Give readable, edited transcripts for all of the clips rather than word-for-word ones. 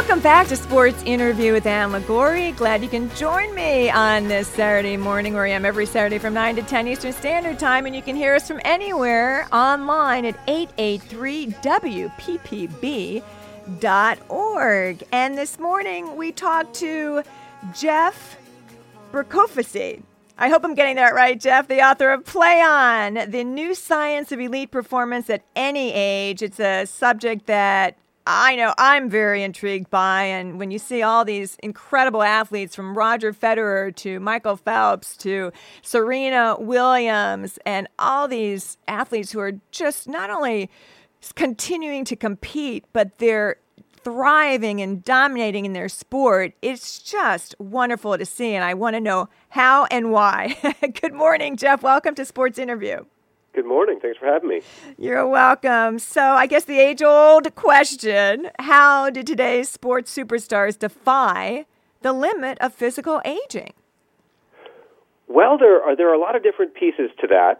Welcome back to Sports Interview with Ann Liguori. Glad you can join me on this Saturday morning, where I am every Saturday from 9 to 10 Eastern Standard Time, and you can hear us from anywhere online at 883-WPPB.org. And this morning we talked to Jeff Berkofsky. I hope I'm getting that right, Jeff, the author of Play On, the new science of elite performance at any age. It's a subject that I know I'm very intrigued by, and when you see all these incredible athletes from Roger Federer to Michael Phelps to Serena Williams and all these athletes who are just not only continuing to compete, but they're thriving and dominating in their sport, it's just wonderful to see, and I want to know how and why. Good morning, Jeff. Welcome to Sports Interview. Good morning. Thanks for having me. You're welcome. So I guess the age-old question, how did today's sports superstars defy the limit of physical aging? Well, there are a lot of different pieces to that.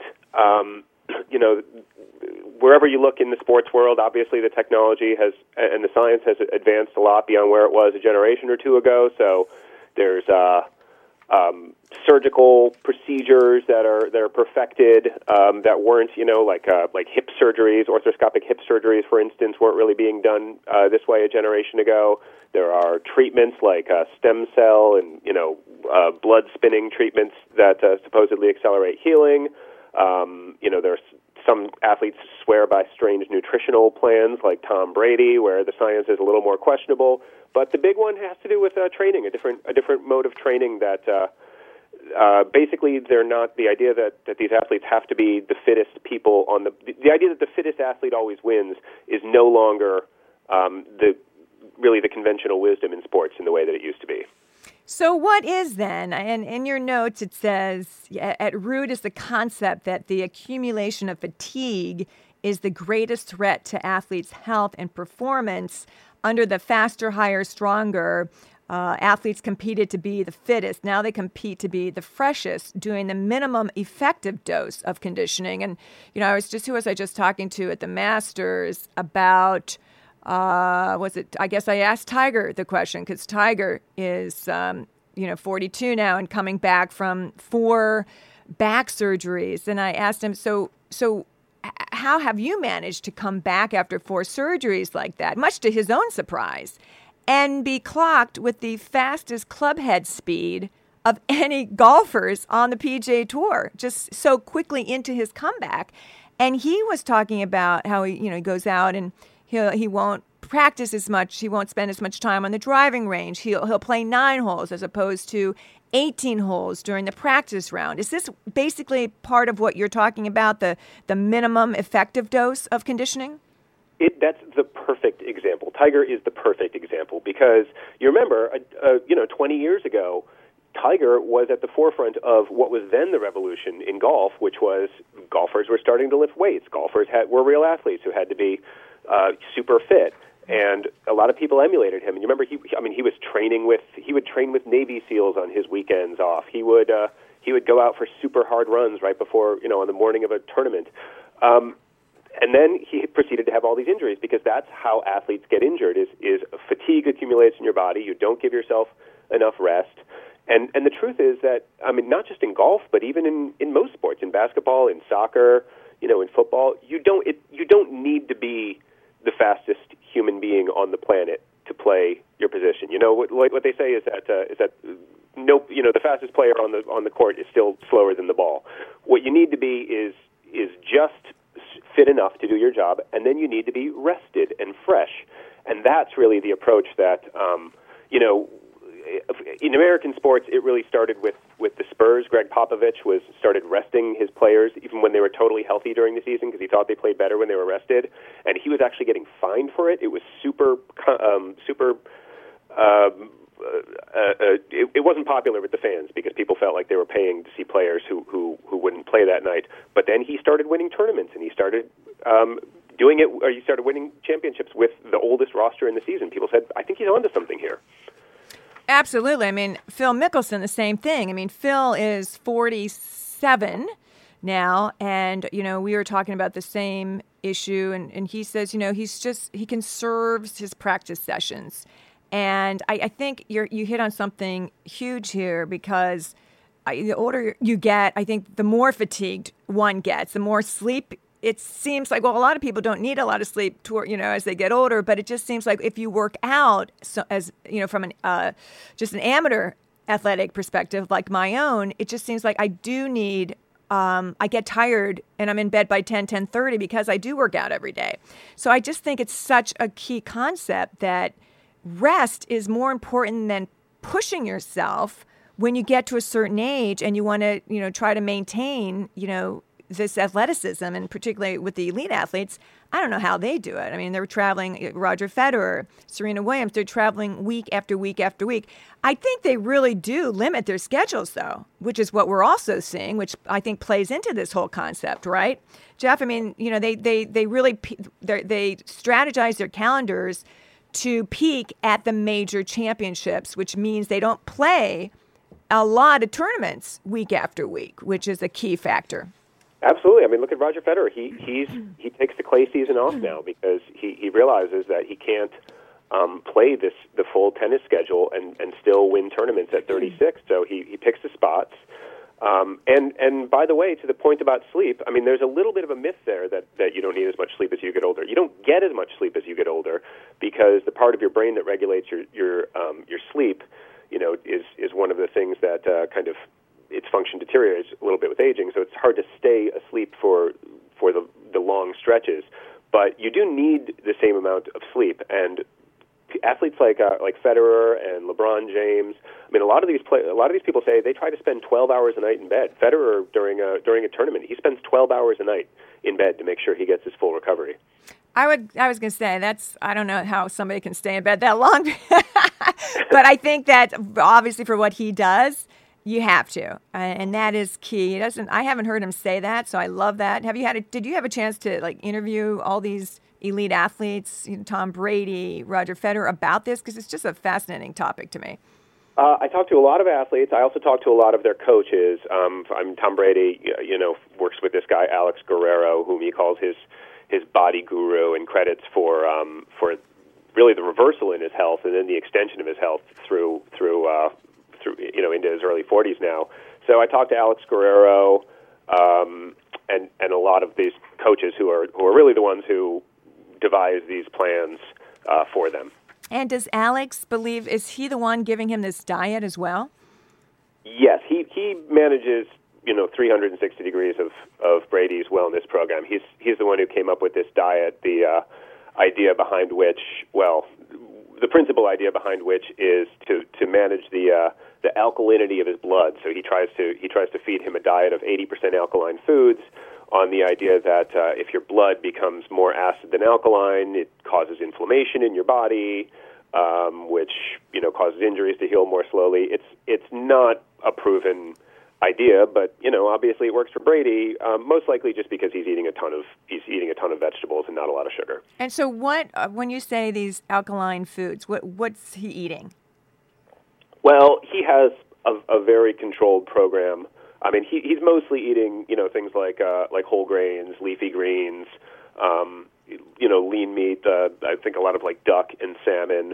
Wherever you look in the sports world, obviously the technology has and the science has advanced a lot beyond where it was a generation or two ago. So there's surgical procedures that are perfected that weren't, like hip surgeries, orthoscopic hip surgeries, for instance, weren't really being done this way a generation ago. There are treatments like stem cell and blood spinning treatments that supposedly accelerate healing. There's some athletes swear by strange nutritional plans like Tom Brady, where the science is a little more questionable. But the big one has to do with training, a different mode of training that basically they're not the idea that these athletes have to be the fittest people on the idea that the fittest athlete always wins is no longer the conventional wisdom in sports in the way that it used to be. So what is then, and in your notes it says, at root is the concept that the accumulation of fatigue is the greatest threat to athletes' health and performance. Under the faster, higher, stronger, athletes competed to be the fittest. Now they compete to be the freshest, doing the minimum effective dose of conditioning. And, who was I just talking to at the Masters about... I guess I asked Tiger the question, because Tiger is, 42 now and coming back from 4 back surgeries. And I asked him, so how have you managed to come back after 4 surgeries like that, much to his own surprise, and be clocked with the fastest clubhead speed of any golfers on the PGA Tour, just so quickly into his comeback? And he was talking about how he goes out and he won't practice as much. He won't spend as much time on the driving range. He'll play 9 holes as opposed to 18 holes during the practice round. Is this basically part of what you're talking about, the minimum effective dose of conditioning? That's the perfect example. Tiger is the perfect example because you remember, 20 years ago, Tiger was at the forefront of what was then the revolution in golf, which was golfers were starting to lift weights. Golfers were real athletes who had to be super fit, and a lot of people emulated him. And you remember, he would train with Navy SEALs on his weekends off. He would go out for super hard runs right before, on the morning of a tournament. And then he proceeded to have all these injuries because that's how athletes get injured is fatigue accumulates in your body. You don't give yourself enough rest. And the truth is that, not just in golf, but even in most sports, in basketball, in soccer, in football, you don't need to be the fastest human being on the planet to play your position. What they say is that the fastest player on the court is still slower than the ball. What you need to be is just fit enough to do your job, and then you need to be rested and fresh. And that's really the approach that in American sports, it really started with the Spurs. Greg Popovich started resting his players even when they were totally healthy during the season because he thought they played better when they were rested, and he was actually getting fined for it. It was it wasn't popular with the fans because people felt like they were paying to see players who wouldn't play that night. But then he started winning tournaments, and he started he started winning championships with the oldest roster in the season. People said, I think he's onto something here. Absolutely. Phil Mickelson, the same thing. Phil is 47 now, and, we were talking about the same issue, and he says, he conserves his practice sessions. And I think you hit on something huge here because the older you get, I think the more fatigued one gets, the more sleep. It seems like, well, a lot of people don't need a lot of sleep as they get older, but it just seems like if you work out, from just an amateur athletic perspective like my own, it just seems like I do need. I get tired and I'm in bed by 10:30 because I do work out every day. So I just think it's such a key concept that rest is more important than pushing yourself when you get to a certain age and you want to, try to maintain, this athleticism, and particularly with the elite athletes. I don't know how they do it. I mean, they're traveling, Roger Federer, Serena Williams, they're traveling week after week after week. I think they really do limit their schedules, though, which is what we're also seeing, which I think plays into this whole concept, right? Jeff, I mean, they really they strategize their calendars to peak at the major championships, which means they don't play a lot of tournaments week after week, which is a key factor. Absolutely. I mean, look at Roger Federer. He takes the clay season off now because he realizes that he can't play the full tennis schedule and still win tournaments at 36. So he picks the spots. And by the way, to the point about sleep, I mean, there's a little bit of a myth there that you don't need as much sleep as you get older. You don't get as much sleep as you get older because the part of your brain that regulates your sleep, is one of the things that kind of its function deteriorates a little bit with aging, so it's hard to stay asleep for the long stretches. But you do need the same amount of sleep, and athletes like Federer and LeBron James. I mean, a lot of these people say they try to spend 12 hours a night in bed. Federer during a tournament, he spends 12 hours a night in bed to make sure he gets his full recovery. I was going to say I don't know how somebody can stay in bed that long, but I think that obviously for what he does, you have to, and that is key. I haven't heard him say that, so I love that. Did you have a chance to interview all these elite athletes, Tom Brady, Roger Federer, about this? Because it's just a fascinating topic to me. I talked to a lot of athletes. I also talked to a lot of their coaches. Tom Brady, works with this guy Alex Guerrero, whom he calls his body guru, and credits for really the reversal in his health and then the extension of his health through into his early 40s now. So I talked to Alex Guerrero and a lot of these coaches who are really the ones who devise these plans for them. And does Alex believe, is he the one giving him this diet as well? Yes, he manages 360 degrees of Brady's wellness program. He's the one who came up with this diet. The idea behind which, the principal idea behind which is to manage the alkalinity of his blood. So he tries to feed him a diet of 80% alkaline foods, on the idea that if your blood becomes more acid than alkaline, it causes inflammation in your body, which causes injuries to heal more slowly. It's not a proven idea, but obviously it works for Brady. Most likely just because he's eating a ton of vegetables and not a lot of sugar. And so, what when you say these alkaline foods, what's he eating? Well, he has a very controlled program. I mean, he's mostly eating things like whole grains, leafy greens, lean meat. I think a lot of duck and salmon.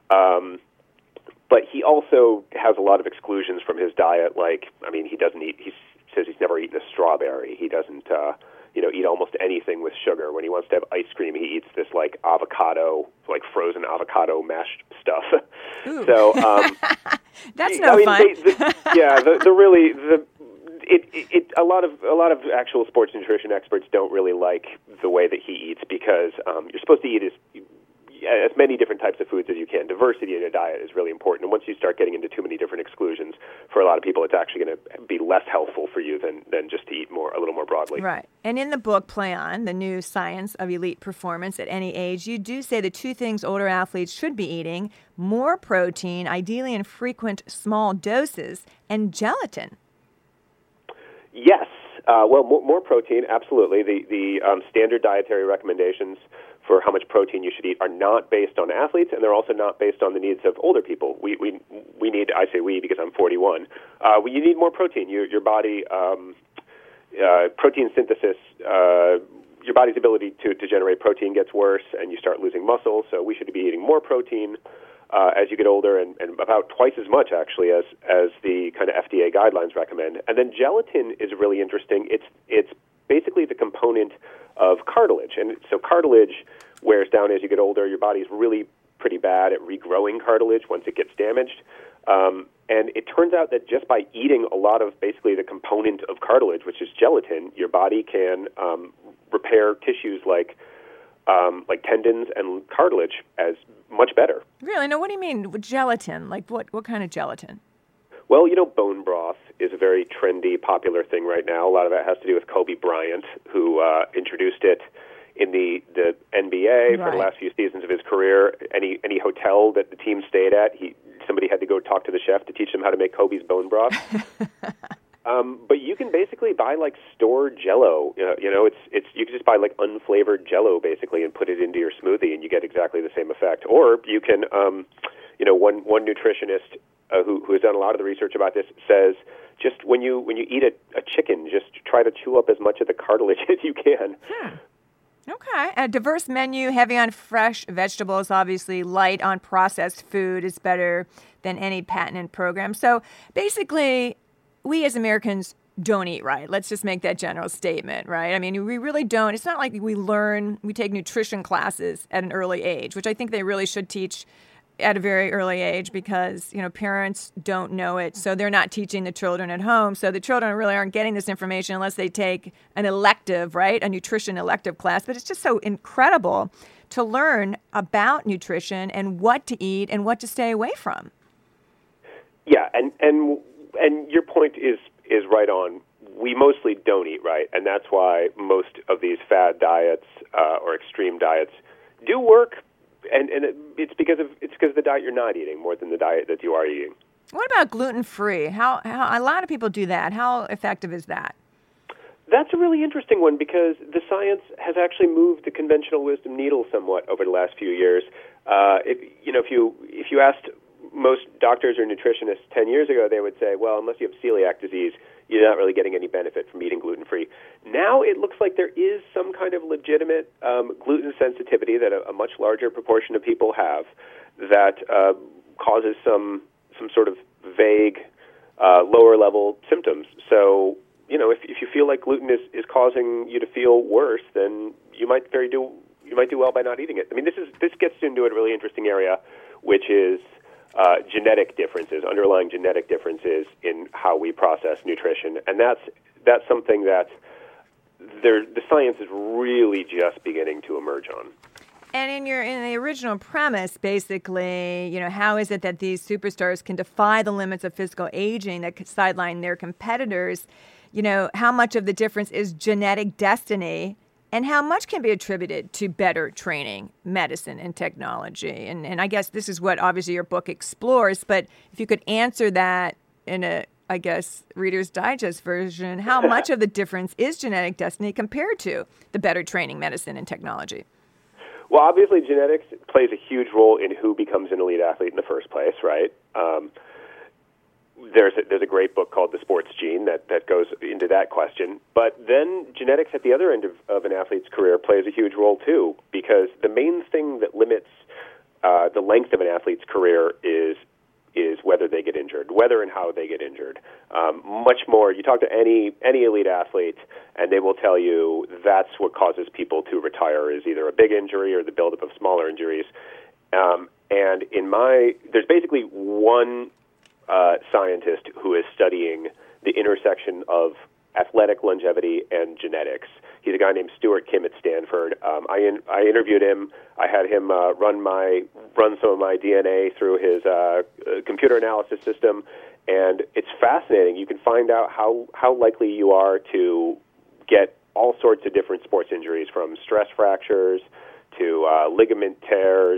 But he also has a lot of exclusions from his diet. He doesn't eat. He says he's never eaten a strawberry. He doesn't, eat almost anything with sugar. When he wants to have ice cream, he eats this avocado, frozen avocado mashed stuff. Ooh. So that's no fun. A lot of actual sports nutrition experts don't really like the way that he eats because you're supposed to eat as many different types of foods as you can. Diversity in your diet is really important. And once you start getting into too many different exclusions, for a lot of people, it's actually going to be less helpful for you than just to eat a little more broadly. Right. And in the book, Play On, The New Science of Elite Performance at Any Age, you do say the two things older athletes should be eating: more protein, ideally in frequent small doses, and gelatin. Yes. More protein, absolutely. The standard dietary recommendations for how much protein you should eat are not based on athletes, and they're also not based on the needs of older people. We need, I say we because I'm 41, you need more protein. Your body, protein synthesis, your body's ability to generate protein gets worse, and you start losing muscle, so we should be eating more protein. as you get older, and about twice as much, actually, as the kind of FDA guidelines recommend. And then gelatin is really interesting. It's basically the component of cartilage. And so cartilage wears down as you get older. Your body's really pretty bad at regrowing cartilage once it gets damaged. And it turns out that just by eating a lot of basically the component of cartilage, which is gelatin, your body can repair tissues like tendons and cartilage as much better. Really? Now, what do you mean with gelatin? Like what kind of gelatin? Well, bone broth is a very trendy, popular thing right now. A lot of that has to do with Kobe Bryant, who introduced it in the NBA for the last few seasons of his career. Any hotel that the team stayed at, somebody had to go talk to the chef to teach them how to make Kobe's bone broth. But you can basically buy stored Jell-O. It's you can just buy unflavored Jell-O basically and put it into your smoothie, and you get exactly the same effect. Or you can, one nutritionist who has done a lot of the research about this says just when you eat a chicken, just try to chew up as much of the cartilage as you can. Okay. A diverse menu, heavy on fresh vegetables, obviously light on processed food is better than any patented program. So basically, we as Americans don't eat right. Let's just make that general statement, right? I mean, we really don't. It's not like we take nutrition classes at an early age, which I think they really should teach at a very early age because, parents don't know it. So they're not teaching the children at home. So the children really aren't getting this information unless they take an elective, right? A nutrition elective class. But it's just so incredible to learn about nutrition and what to eat and what to stay away from. Yeah, and your point is right on. We mostly don't eat right, and that's why most of these fad diets or extreme diets do work. And it's because of the diet you're not eating more than the diet that you are eating. What about gluten-free? How a lot of people do that. How effective is that? That's a really interesting one because the science has actually moved the conventional wisdom needle somewhat over the last few years. If you asked most doctors or nutritionists 10 years ago, they would say, well, unless you have celiac disease, you're not really getting any benefit from eating gluten-free. Now it looks like there is some kind of legitimate gluten sensitivity that a much larger proportion of people have that causes some sort of vague lower-level symptoms. So, if you feel like gluten is causing you to feel worse, then you might do well by not eating it. I mean, this gets into a really interesting area, which is genetic differences, underlying genetic differences in how we process nutrition, and that's something that the science is really just beginning to emerge on. And in the original premise, basically, how is it that these superstars can defy the limits of physical aging that could sideline their competitors? How much of the difference is genetic destiny? And how much can be attributed to better training, medicine, and technology? And I guess this is what, obviously, your book explores. But if you could answer that in a, Reader's Digest version, how much of the difference is genetic destiny compared to the better training, medicine, and technology? Well, obviously, genetics plays a huge role in who becomes an elite athlete in the first place, right? There's a great book called The Sports Gene that goes into that question. But then genetics at the other end of an athlete's career plays a huge role too, because the main thing that limits the length of an athlete's career is whether they get injured, whether and how they get injured. Much more, you talk to any elite athlete, and they will tell you that's what causes people to retire is either a big injury or the buildup of smaller injuries. And there's basically one scientist who is studying the intersection of athletic longevity and genetics. He's a guy named Stuart Kim at Stanford. I interviewed him. I had him run some of my DNA through his computer analysis system, and it's fascinating. You can find out how likely you are to get all sorts of different sports injuries, from stress fractures to ligament tears.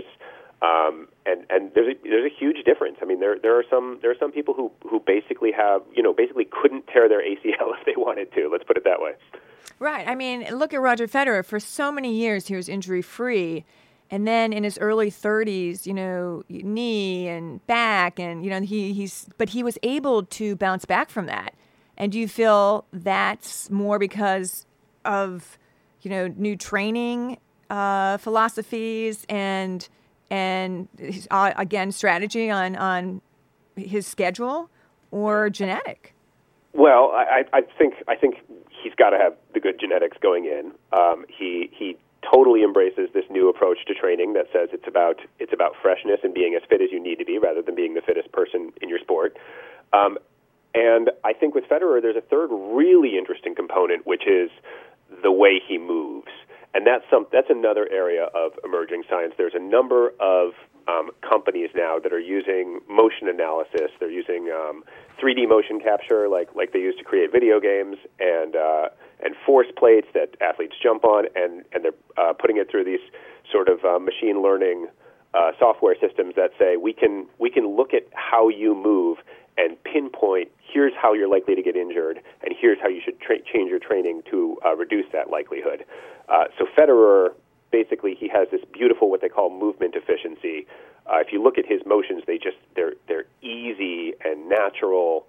And there's a huge difference. I mean, there are some people who basically couldn't tear their ACL if they wanted to. Let's put it that way. Right. I mean, look at Roger Federer. For so many years, he was injury-free. And then in his early 30s, knee and back, and, but he was able to bounce back from that. And do you feel that's more because of, new training philosophies and and again, strategy on his schedule or genetic? Well, I think he's got to have the good genetics going in. He totally embraces this new approach to training that says it's about freshness and being as fit as you need to be rather than being the fittest person in your sport. And I think with Federer, there's a third really interesting component, which is the way he moves. And that's another area of emerging science. There's a number of companies now that are using motion analysis. They're using 3D motion capture, like they use to create video games, and force plates that athletes jump on, and they're putting it through these sort of machine learning software systems that say we can look at how you move and pinpoint, here's how you're likely to get injured, and here's how you should change your training to reduce that likelihood. So Federer, basically, he has this beautiful, what they call movement efficiency. If you look at his motions, they're easy and natural.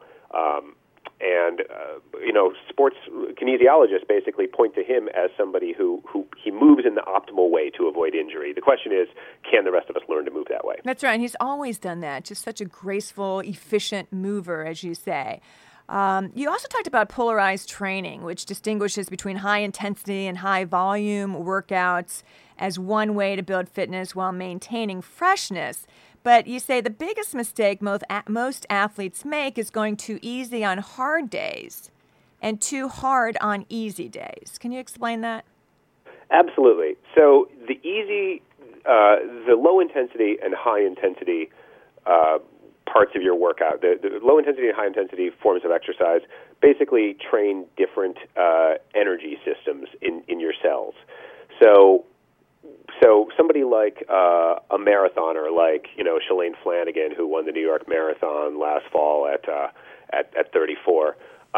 Sports kinesiologists basically point to him as somebody who he moves in the optimal way to avoid injury. The question is, can the rest of us learn to move that way? That's right. And he's always done that. Just such a graceful, efficient mover, as you say. You also talked about polarized training, which distinguishes between high intensity and high volume workouts as one way to build fitness while maintaining freshness. But you say the biggest mistake most athletes make is going too easy on hard days and too hard on easy days. Can you explain that? Absolutely. So the low intensity and high intensity parts of your workout, the low intensity and high intensity forms of exercise basically train different energy systems in your cells. So somebody like a marathoner, like Shalane Flanagan, who won the New York Marathon last fall at 34,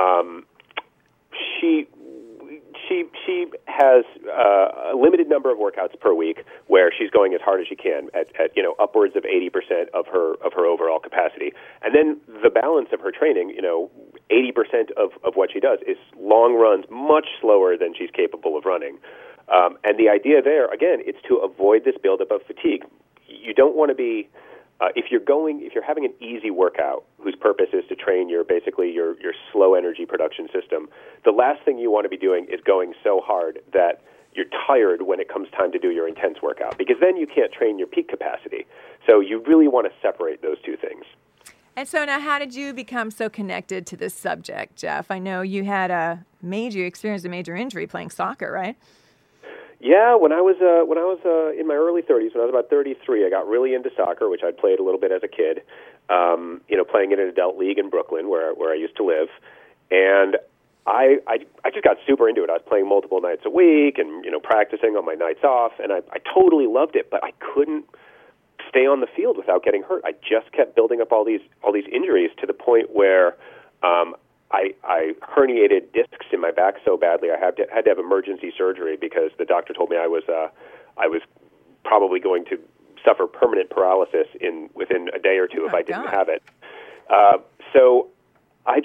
she has a limited number of workouts per week where she's going as hard as she can at upwards of 80% of her overall capacity, and then the balance of her training, 80% of what she does is long runs, much slower than she's capable of running. And the idea there, again, it's to avoid this buildup of fatigue. You don't want to be, if you're having an easy workout whose purpose is to train your slow energy production system, the last thing you want to be doing is going so hard that you're tired when it comes time to do your intense workout, because then you can't train your peak capacity. So you really want to separate those two things. And so now, how did you become so connected to this subject, Jeff? I know you had you experienced a major injury playing soccer, right? Yeah, when I was in my early 30s, when I was about 33, I got really into soccer, which I'd played a little bit as a kid. Playing in an adult league in Brooklyn, where I used to live, and I just got super into it. I was playing multiple nights a week, and practicing on my nights off, and I totally loved it. But I couldn't stay on the field without getting hurt. I just kept building up all these injuries to the point where I herniated discs in my back so badly I had to have emergency surgery because the doctor told me I was probably going to suffer permanent paralysis within a day or two if I didn't have it. So I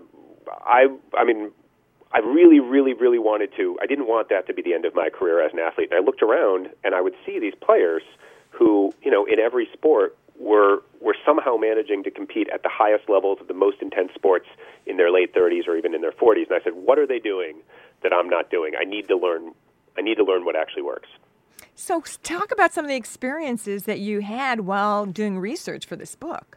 really, really, really wanted to. I didn't want that to be the end of my career as an athlete. And I looked around and I would see these players who, in every sport were somehow managing to compete at the highest levels of the most intense sports in their late 30s or even in their 40s. And I said, what are they doing that I'm not doing? I need to learn what actually works. So talk about some of the experiences that you had while doing research for this book.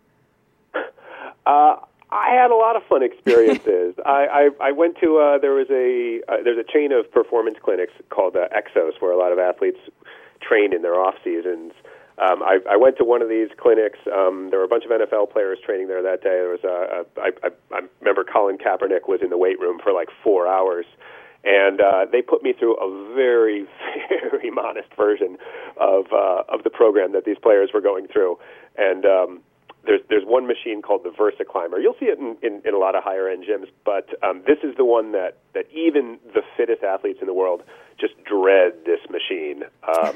I had a lot of fun experiences. I went to there's a chain of performance clinics called Exos, where a lot of athletes train in their off seasons. I went to one of these clinics. There were a bunch of NFL players training there that day. There was I remember Colin Kaepernick was in the weight room for like 4 hours, and they put me through a very, very modest version of the program that these players were going through. And there's one machine called the Versa Climber. You'll see it in a lot of higher end gyms, but this is the one that even the fittest athletes in the world just dread this machine.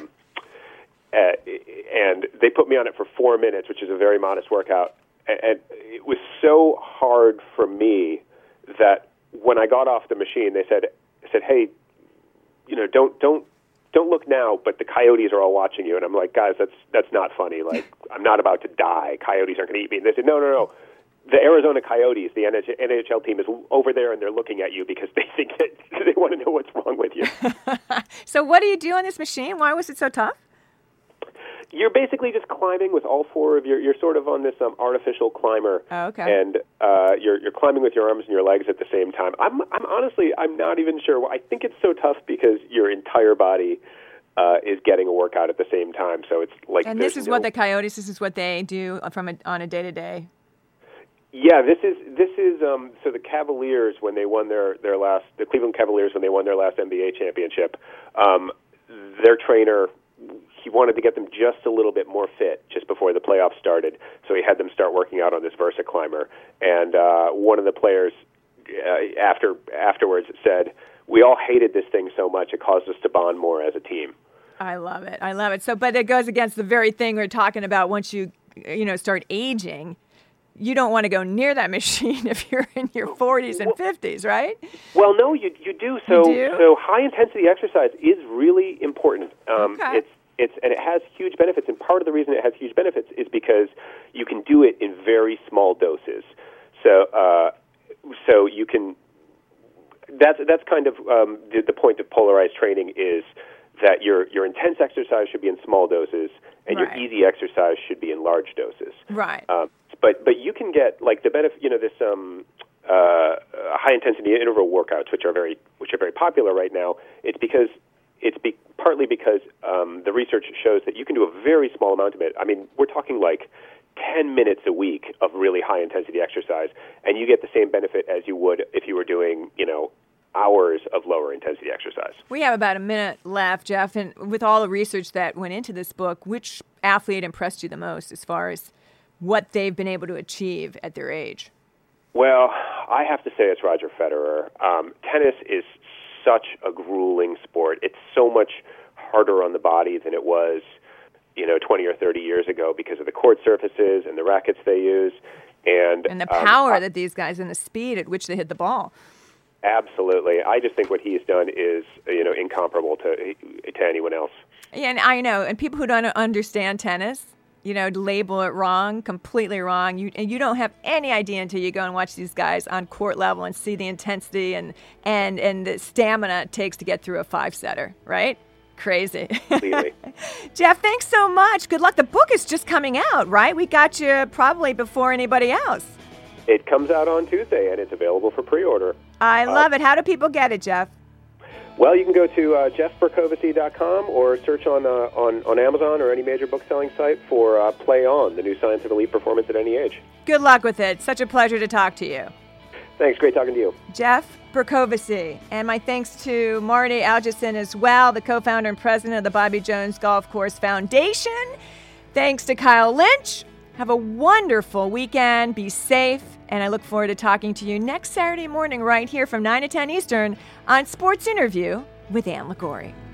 And they put me on it for 4 minutes, which is a very modest workout. And it was so hard for me that when I got off the machine, they said, "Hey, don't don't look now, but the coyotes are all watching you. And I'm like, guys, that's not funny. Like, I'm not about to die. Coyotes aren't going to eat me. And they said, no. The Arizona Coyotes, the NHL team, is over there, and they're looking at you because they think that they want to know what's wrong with you. So what do you do on this machine? Why was it so tough? You're basically just climbing with all four of you're sort of on this artificial climber. Oh, okay. And you're climbing with your arms and your legs at the same time. I'm honestly, I'm not even sure. I think it's so tough because your entire body is getting a workout at the same time. So it's like. And this is what the Coyotes. This is what they do on a day-to-day. Yeah, this is so the Cavaliers, when they won the Cleveland Cavaliers, when they won their last NBA championship, their trainer, he wanted to get them just a little bit more fit just before the playoffs started, so he had them start working out on this Versa climber. And one of the players afterwards said, "We all hated this thing so much, it caused us to bond more as a team." I love it. So, but it goes against the very thing we're talking about. Once you start aging, you don't want to go near that machine if you're in your 40s and 50s, right? Well, no, you do. So high intensity exercise is really important. Okay. And it has huge benefits. And part of the reason it has huge benefits is because you can do it in very small doses. So you can. That's kind of the point of polarized training is that your intense exercise should be in small doses, and your easy exercise should be in large doses. Right. But you can get like the benefit. This high intensity interval workouts, which are very popular right now. Partly because the research shows that you can do a very small amount of it. I mean, we're talking like 10 minutes a week of really high intensity exercise, and you get the same benefit as you would if you were doing hours of lower intensity exercise. We have about a minute left, Jeff, and with all the research that went into this book, which athlete impressed you the most as far as what they've been able to achieve at their age? Well, I have to say it's Roger Federer. Tennis is such a grueling sport. It's so much harder on the body than it was, 20 or 30 years ago because of the court surfaces and the rackets they use. And the power that these guys and the speed at which they hit the ball. Absolutely. I just think what he's done is, incomparable to anyone else. Yeah, and I know. And people who don't understand tennis, label it wrong, completely wrong. You don't have any idea until you go and watch these guys on court level and see the intensity and the stamina it takes to get through a 5-setter, right? Crazy. Completely. Jeff, thanks so much. Good luck. The book is just coming out, right? We got you probably before anybody else. It comes out on Tuesday, and it's available for pre-order. I love it. How do people get it, Jeff? Well, you can go to jeffberkovitzy.com or search on Amazon or any major book-selling site for Play On, the new science of elite performance at any age. Good luck with it. Such a pleasure to talk to you. Thanks. Great talking to you. Jeff Berkovitzy. And my thanks to Marty Algeson as well, the co-founder and president of the Bobby Jones Golf Course Foundation. Thanks to Kyle Lynch. Have a wonderful weekend. Be safe. And I look forward to talking to you next Saturday morning right here from 9 to 10 Eastern on Sports Interview with Ann Liguori.